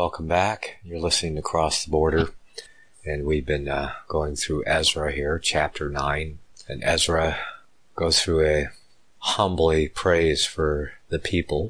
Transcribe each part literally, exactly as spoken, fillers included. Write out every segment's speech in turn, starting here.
welcome back. You're listening to Cross the Border, and we've been uh, going through Ezra here, chapter nine. And Ezra goes through a humbly praise for the people,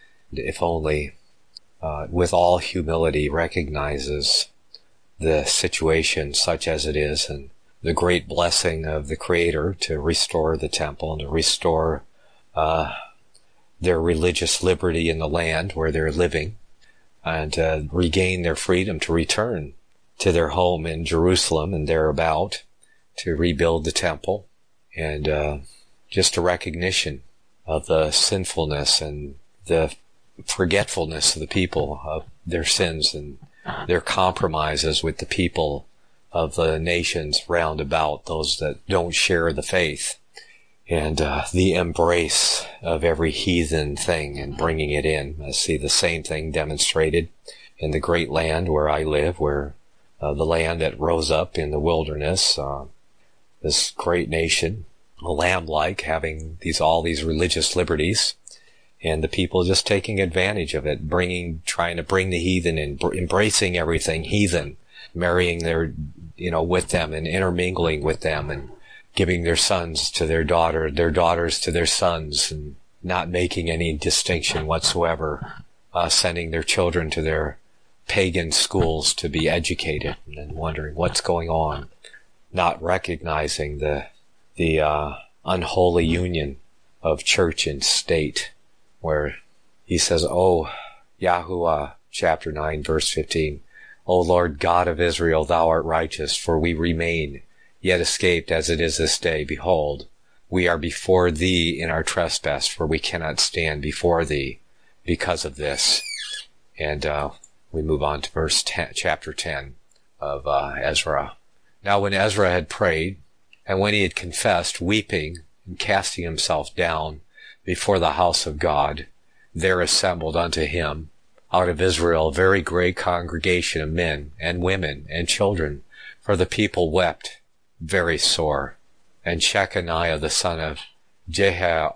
if only uh, with all humility recognizes the situation such as it is, and the great blessing of the Creator to restore the temple and to restore uh, their religious liberty in the land where they're living, and uh, regain their freedom to return to their home in Jerusalem and thereabout, to rebuild the temple, and uh, just a recognition of the sinfulness and the forgetfulness of the people of their sins and their compromises with the people of the nations round about, those that don't share the faith, and uh, the embrace of every heathen thing and bringing it in. I see the same thing demonstrated in the great land where I live, where uh, the land that rose up in the wilderness, uh, this great nation, a lamb-like, having these all these religious liberties, and the people just taking advantage of it, bringing, trying to bring the heathen in, embracing everything heathen, marrying their, you know, with them and intermingling with them, and giving their sons to their daughter, their daughters to their sons, and not making any distinction whatsoever, uh, sending their children to their pagan schools to be educated, and then wondering what's going on, not recognizing the the uh, unholy union of church and state, where he says, "Oh, Yahuwah," chapter nine, verse fifteen, "O Lord God of Israel, thou art righteous, for we remain, yet escaped as it is this day. Behold, we are before thee in our trespass, for we cannot stand before thee because of this." And uh, we move on to verse ten, chapter ten of uh, Ezra. "Now when Ezra had prayed, and when he had confessed, weeping and casting himself down before the house of God, there assembled unto him out of Israel a very great congregation of men and women and children, for the people wept very sore. And Shechaniah the son of Jehiel,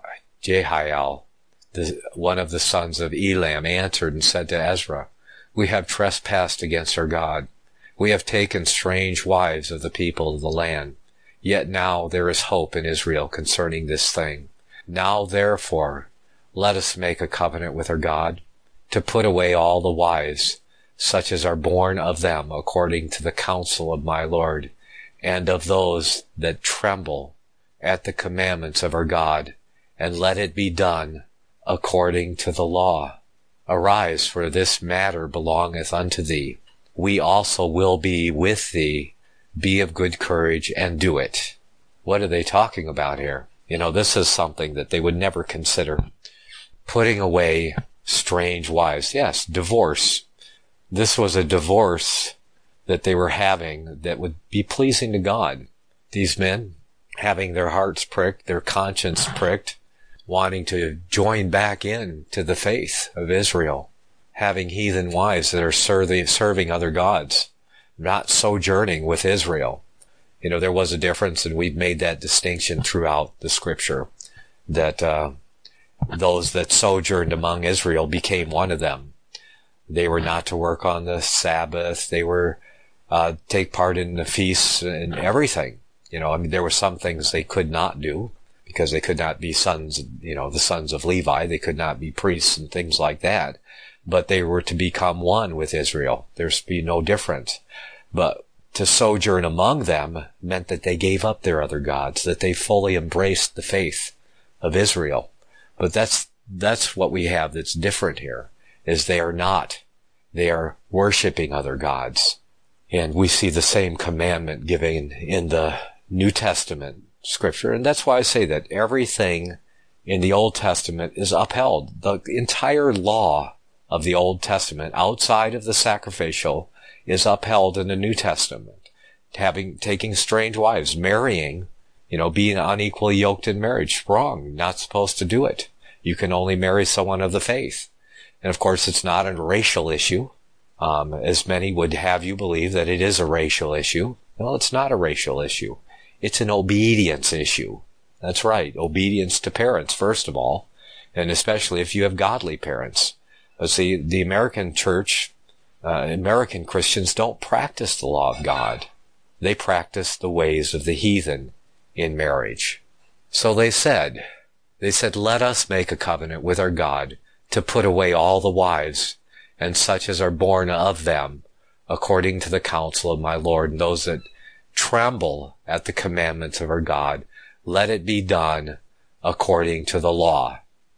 Jehiel the, one of the sons of Elam, answered and said to Ezra, We have trespassed against our God. We have taken strange wives of the people of the land. Yet now there is hope in Israel concerning this thing. Now therefore let us make a covenant with our God, to put away all the wives, such as are born of them, according to the counsel of my Lord, and of those that tremble at the commandments of our God, and let it be done according to the law. Arise, for this matter belongeth unto thee. We also will be with thee. Be of good courage and do it." What are they talking about here? You know, this is something that they would never consider. Putting away strange wives. Yes, divorce. This was a divorce that they were having that would be pleasing to God. These men having their hearts pricked, their conscience pricked, wanting to join back in to the faith of Israel, having heathen wives that are serving, serving other gods, not sojourning with Israel. You know, there was a difference, and we've made that distinction throughout the scripture, that uh, those that sojourned among Israel became one of them. They were not to work on the Sabbath. They were uh, take part in the feasts and everything. You know, I mean, there were some things they could not do because they could not be sons, you know, the sons of Levi. They could not be priests and things like that. But they were to become one with Israel. There's to be no difference. But to sojourn among them meant that they gave up their other gods, that they fully embraced the faith of Israel. But that's that's what we have that's different here, is they are not. They are worshiping other gods. And we see the same commandment given in the New Testament scripture. And that's why I say that everything in the Old Testament is upheld. The entire law of the Old Testament, outside of the sacrificial, is upheld in the New Testament. Having, taking strange wives, marrying, you know, being unequally yoked in marriage, wrong. Not supposed to do it. You can only marry someone of the faith. And of course, it's not a racial issue, um, as many would have you believe that it is a racial issue. Well, it's not a racial issue. It's an obedience issue. That's right. Obedience to parents, first of all, and especially if you have godly parents. But see, the American church Uh, American Christians don't practice the law of God. They practice the ways of the heathen in marriage. So they said, they said, let us make a covenant with our God to put away all the wives and such as are born of them, according to the counsel of my Lord, and those that tremble at the commandments of our God. Let it be done according to the law.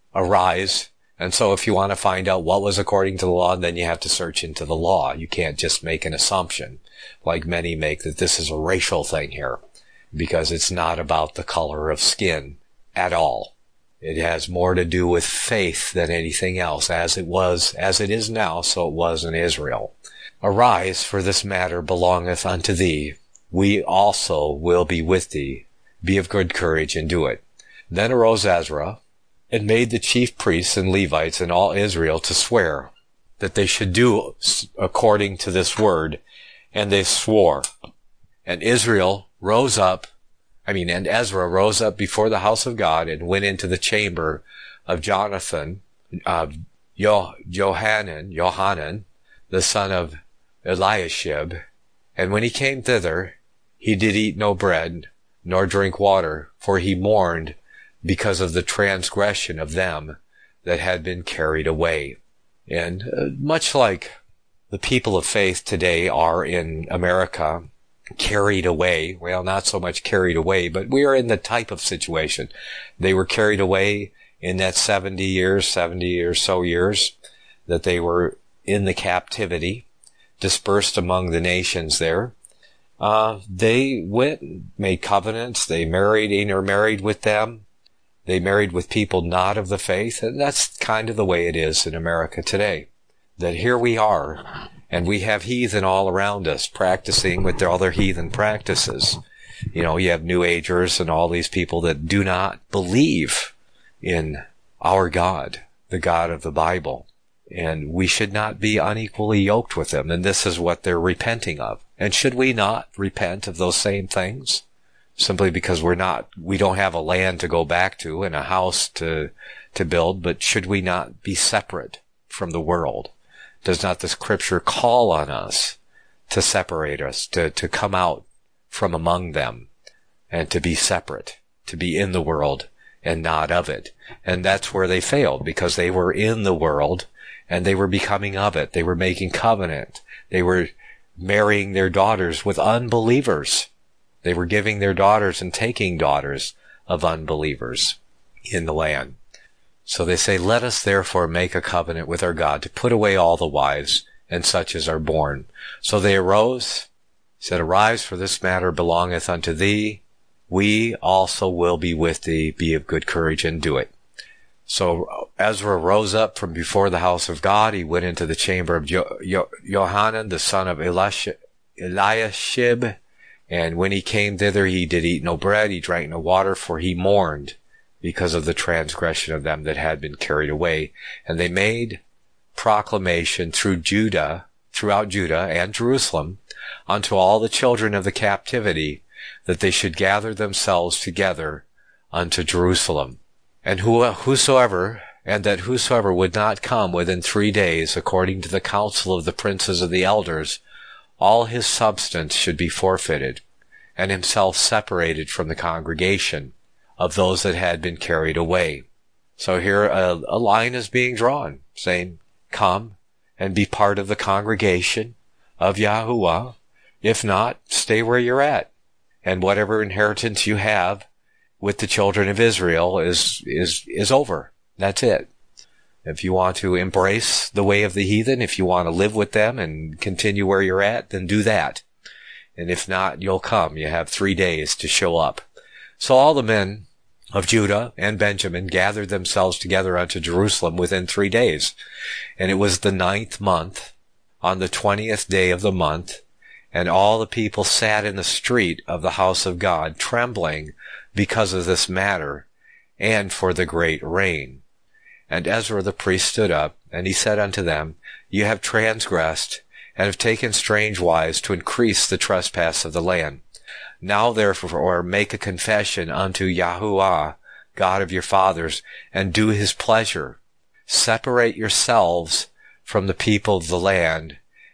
Arise. And so if you want to find out what was according to the law, then you have to search into the law. You can't just make an assumption, like many make, that this is a racial thing here, because it's not about the color of skin at all. It has more to do with faith than anything else, as it was, as it is now, so it was in Israel. Arise, for this matter belongeth unto thee. We also will be with thee. Be of good courage and do it. Then arose Ezra, and made the chief priests and Levites and all Israel to swear that they should do according to this word, and they swore. And Israel rose up, I mean, and Ezra rose up before the house of God and went into the chamber of Jonathan, uh, Yo, Johanan, Johanan, the son of Eliashib. And when he came thither, he did eat no bread, nor drink water, for he mourned because of the transgression of them that had been carried away. And uh, much like the people of faith today are in America, carried away, well, not so much carried away, but we are in the type of situation. They were carried away in that seventy years, seventy or so years that they were in the captivity, dispersed among the nations there. Uh, they went, made covenants, they married, intermarried with them. They married with people not of the faith, and that's kind of the way it is in America today. That here we are, and we have heathen all around us practicing with all their heathen practices. You know, you have New Agers and all these people that do not believe in our God, the God of the Bible. And we should not be unequally yoked with them, and this is what they're repenting of. And should we not repent of those same things? Simply because we're not, we don't have a land to go back to and a house to, to build, but should we not be separate from the world? Does not the scripture call on us to separate us, to, to come out from among them and to be separate, to be in the world and not of it? And that's where they failed, because they were in the world and they were becoming of it. They were making covenant. They were marrying their daughters with unbelievers. They were giving their daughters and taking daughters of unbelievers in the land. So they say, let us therefore make a covenant with our God to put away all the wives and such as are born. So they arose, said, arise, for this matter belongeth unto thee. We also will be with thee. Be of good courage and do it. So Ezra rose up from before the house of God. He went into the chamber of jo- jo- Johanan, the son of Eliashib, Eliashib. And when he came thither, he did eat no bread, he drank no water, for he mourned because of the transgression of them that had been carried away. And they made proclamation through Judah, throughout Judah and Jerusalem, unto all the children of the captivity, that they should gather themselves together unto Jerusalem. And who, whosoever, and that whosoever would not come within three days, according to the counsel of the princes of the elders, all his substance should be forfeited, and himself separated from the congregation of those that had been carried away. So here a, a line is being drawn, saying, come and be part of the congregation of Yahuwah. If not, stay where you're at. And whatever inheritance you have with the children of Israel is, is, is over. That's it. If you want to embrace the way of the heathen, if you want to live with them and continue where you're at, then do that. And if not, you'll come. You have three days to show up. So all the men of Judah and Benjamin gathered themselves together unto Jerusalem within three days. And it was the ninth month, on the twentieth day of the month, and all the people sat in the street of the house of God, trembling because of this matter, and for the great rain. And Ezra the priest stood up, and he said unto them, Ye have transgressed, and have taken strange wives to increase the trespass of the land. Now therefore make a confession unto Yahuwah, God of your fathers, and do his pleasure. Separate yourselves from the people of the land,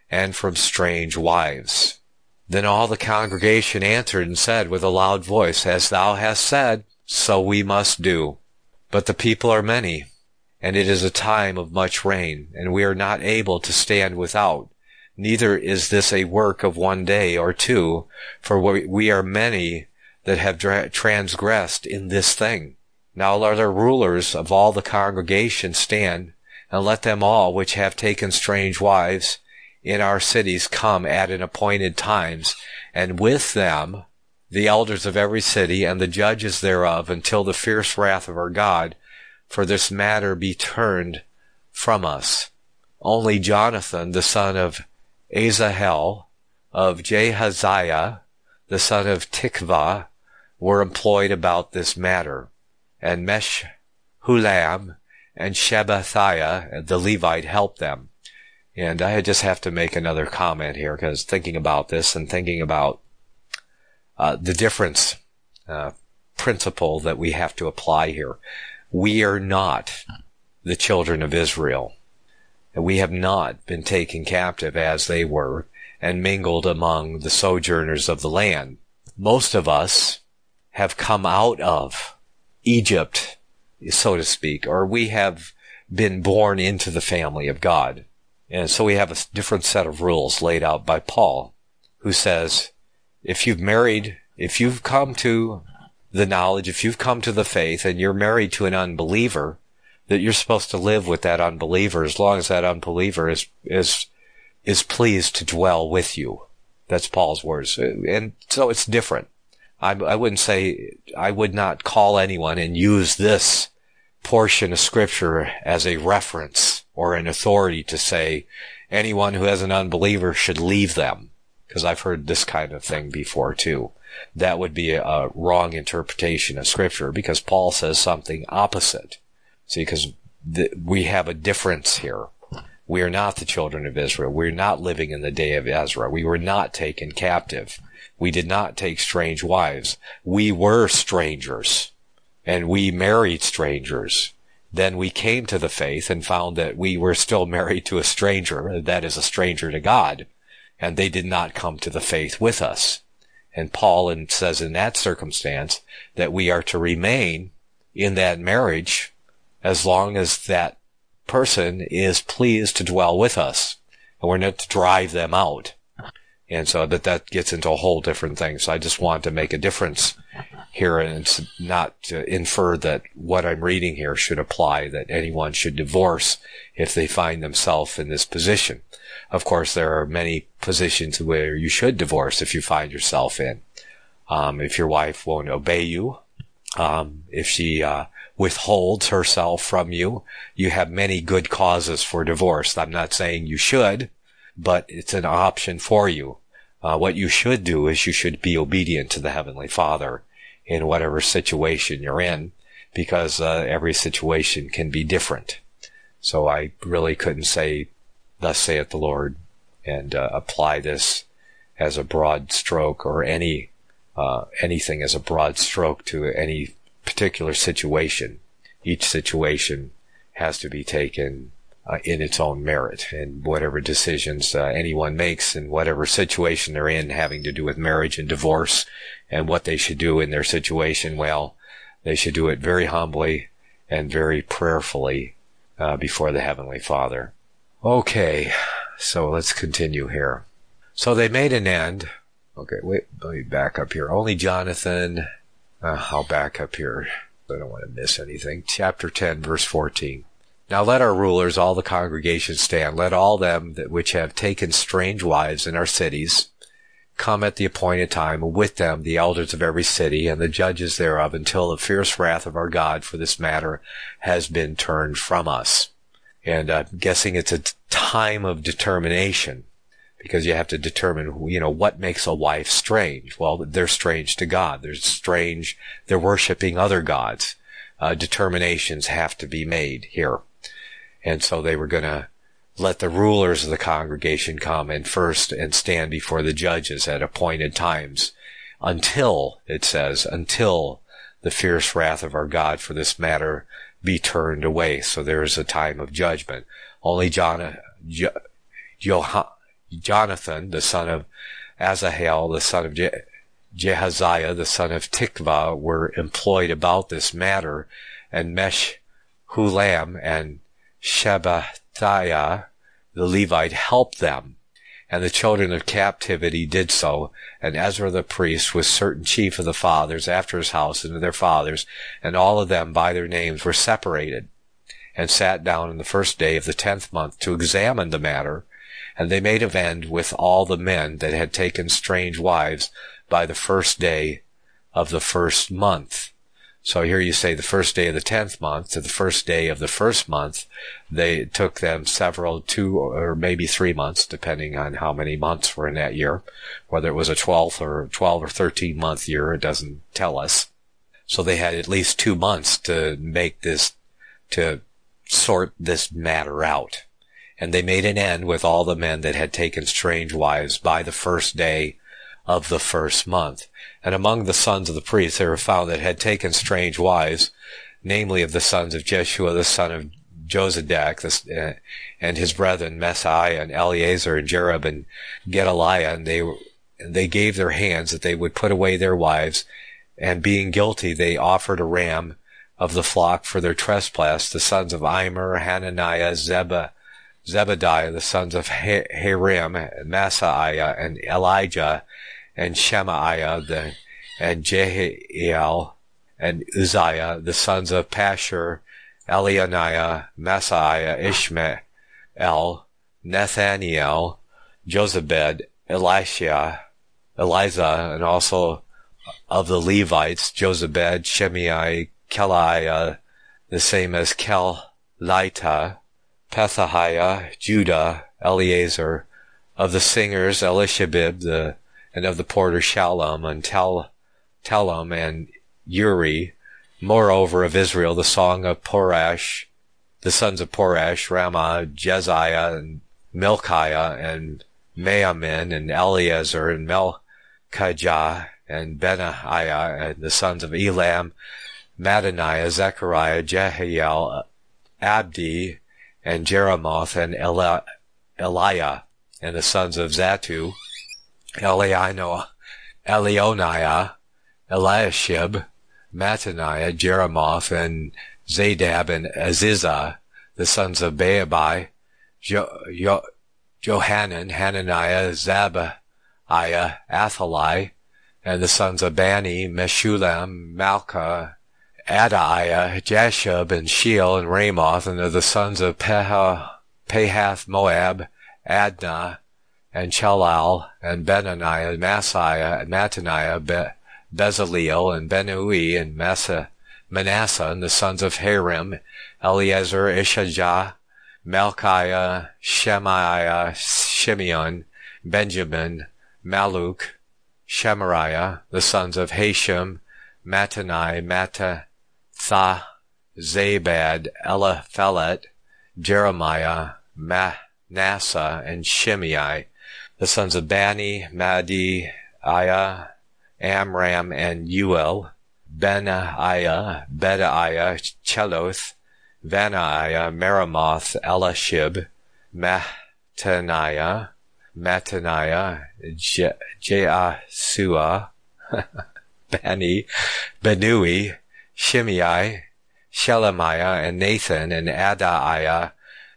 and from strange wives. Then all the congregation answered and said with a loud voice, As thou hast said, so we must do. But the people are many, and it is a time of much rain, and we are not able to stand without. Neither is this a work of one day or two, for we are many that have transgressed in this thing. Now let our rulers of all the congregation stand, and let them all which have taken strange wives in our cities come at an appointed times, and with them the elders of every city and the judges thereof, until the fierce wrath of our God for this matter be turned from us. Only Jonathan, the son of Asahel, of Jehaziah, the son of Tikvah, were employed about this matter, and Meshullam and Shabbathiah, the Levite, helped them. And I just have to make another comment here, because thinking about this and thinking about uh, the difference uh, principle that we have to apply here. We are not the children of Israel. And we have not been taken captive as they were and mingled among the sojourners of the land. Most of us have come out of Egypt, so to speak, or we have been born into the family of God. And so we have a different set of rules laid out by Paul, who says, if you've married, if you've come to the knowledge, if you've come to the faith and you're married to an unbeliever, that you're supposed to live with that unbeliever as long as that unbeliever is, is, is pleased to dwell with you. That's Paul's words. And so it's different. I, I wouldn't say, I would not call anyone and use this portion of scripture as a reference or an authority to say anyone who has an unbeliever should leave them. Because I've heard this kind of thing before too. That would be a, a wrong interpretation of scripture, because Paul says something opposite. See, because th- we have a difference here. We are not the children of Israel. We're not living in the day of Ezra. We were not taken captive. We did not take strange wives. We were strangers, and we married strangers. Then we came to the faith and found that we were still married to a stranger, that is a stranger to God, and they did not come to the faith with us. And Paul says in that circumstance that we are to remain in that marriage as long as that person is pleased to dwell with us, and we're not to drive them out. And so that that gets into a whole different thing. So I just want to make a difference here, and it's not to infer that what I'm reading here should apply, that anyone should divorce if they find themselves in this position. Of course, there are many positions where you should divorce if you find yourself in. Um, if your wife won't obey you, um, if she uh, withholds herself from you, you have many good causes for divorce. I'm not saying you should, but it's an option for you. Uh, what you should do is you should be obedient to the Heavenly Father in whatever situation you're in, because uh, every situation can be different. So I really couldn't say, thus saith the Lord, and uh, apply this as a broad stroke, or any uh, anything as a broad stroke to any particular situation. Each situation has to be taken uh, in its own merit, and whatever decisions uh, anyone makes in whatever situation they're in having to do with marriage and divorce and what they should do in their situation, well, they should do it very humbly and very prayerfully uh, before the Heavenly Father. Okay, so let's continue here. So they made an end. Okay, wait, let me back up here. Only Jonathan, uh, I'll back up here. I don't want to miss anything. Chapter ten, verse fourteen. Now let our rulers, all the congregation, stand. Let all them that which have taken strange wives in our cities come at the appointed time, and with them the elders of every city and the judges thereof, until the fierce wrath of our God for this matter has been turned from us. And I'm guessing it's a time of determination, because you have to determine, you know, what makes a wife strange. Well, they're strange to God. They're strange. They're worshiping other gods. Uh, determinations have to be made here. And so they were going to let the rulers of the congregation come and first and stand before the judges at appointed times, until, it says, until the fierce wrath of our God for this matter be turned away. So there is a time of judgment. Only John, jo, Jonathan, the son of Asahel, the son of Je- Jehaziah, the son of Tikvah, were employed about this matter, and Meshullam and Shabbathiah, the Levite, helped them. And the children of captivity did so, and Ezra the priest was certain chief of the fathers after his house and of their fathers, and all of them by their names were separated, and sat down in the first day of the tenth month to examine the matter. And they made an end with all the men that had taken strange wives by the first day of the first month. So here you say the first day of the tenth month to the first day of the first month. They took them several, two or maybe three months, depending on how many months were in that year. Whether it was a twelfth or twelve or thirteen month year, it doesn't tell us. So they had at least two months to make this, to sort this matter out. And they made an end with all the men that had taken strange wives by the first day of the first month. And among the sons of the priests there were found that had taken strange wives, namely of the sons of Jeshua, the son of Jozadak, uh, and his brethren Messiah and Eleazar and Jerub and Gedaliah, and they and they gave their hands that they would put away their wives, and being guilty they offered a ram of the flock for their trespass. The sons of Immer, Hananiah, Zebah, Zebediah, the sons of Harim, Maaseiah, and Elijah, and Shemaiah, the, and Jehiel, and Uzziah, the sons of Pashur, Elianiah, Maaseiah, Ishmael, Nathaniel, Jozabed, Elisha, Eliza, and also of the Levites, Jozabed, Shemai, Keliah, the same as Kelita, Pethahiah, Judah, Eleazar, of the singers, Elishabib, the, and of the porter, Shallum, and Tel, Telem, and Uri, moreover of Israel, the song of Porash, the sons of Porash, Ramah, Jeziah, and Milkiah, and Maamin, and Eleazar, and Melchijah, and Benaiah, and the sons of Elam, Mattaniah, Zechariah, Jehiel, Abdi, and Jeremoth, and Eli- Eliah, and the sons of Zatu, Eliano, Elioniah, Eliashib, Mattaniah, Jeremoth, and Zadab, and Azizah, the sons of Baabai, jo- jo- Johanan, Hananiah, Zabaiah, Athaliah, and the sons of Bani, Meshullam, Malchah, Adaiah, Jashub, and Sheel, and Ramoth, and of the sons of Peha, Pahath Moab, Adnah, and Chelal, and Benaniah, and Maaseiah, and Mattaniah, Be- Bezaleel, and Benui, and Massa, Manasseh, and the sons of Harim, Eleazar, Ishajah, Malchiah, Shemaiah, Shimeon, Benjamin, Maluk, Shemariah, the sons of Hashem, Mattanai, Mattha, Zabad, Eliphelet, Jeremiah, Manasseh, and Shimei, the sons of Bani, Madiiah, Amram, and Uel, Benaiah, Bedaiah, Cheloth, Vanaiah, Meremoth, Elishib, Mattaniah, Mattaniah, Je- Jeasua, Bani, Benui, Shimei, Shelemiah, and Nathan, and Adaiah,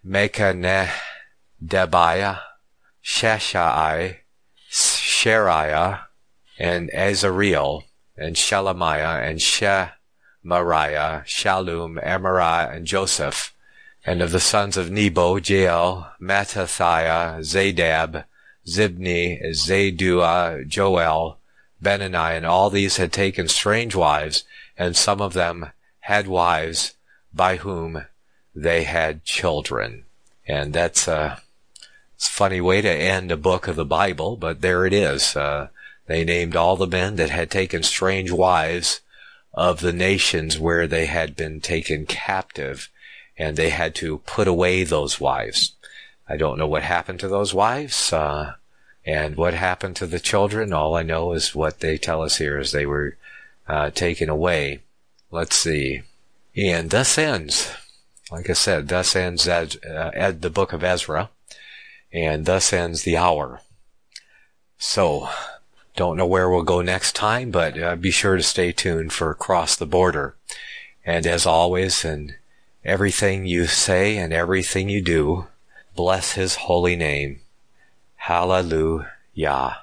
Mechandebiah, Sheshai, Shariah, and Azareel, and Shelemiah, and Shemariah, Shallum, Amariah, and Joseph, and of the sons of Nebo, Jael, Mattathiah, Zadab, Zibni, Zadua, Joel, Benani, and all these had taken strange wives, and some of them had wives by whom they had children. And that's a, it's a funny way to end a book of the Bible, but there it is. Uh, they named all the men that had taken strange wives of the nations where they had been taken captive, and they had to put away those wives. I don't know what happened to those wives, uh, and what happened to the children. All I know is what they tell us here is they were uh, taken away. Let's see. And thus ends, like I said, thus ends Ez- uh, the book of Ezra. And thus ends the hour. So, don't know where we'll go next time, but uh, be sure to stay tuned for Cross the Border. And as always, in everything you say and everything you do, bless His holy name. Hallelujah.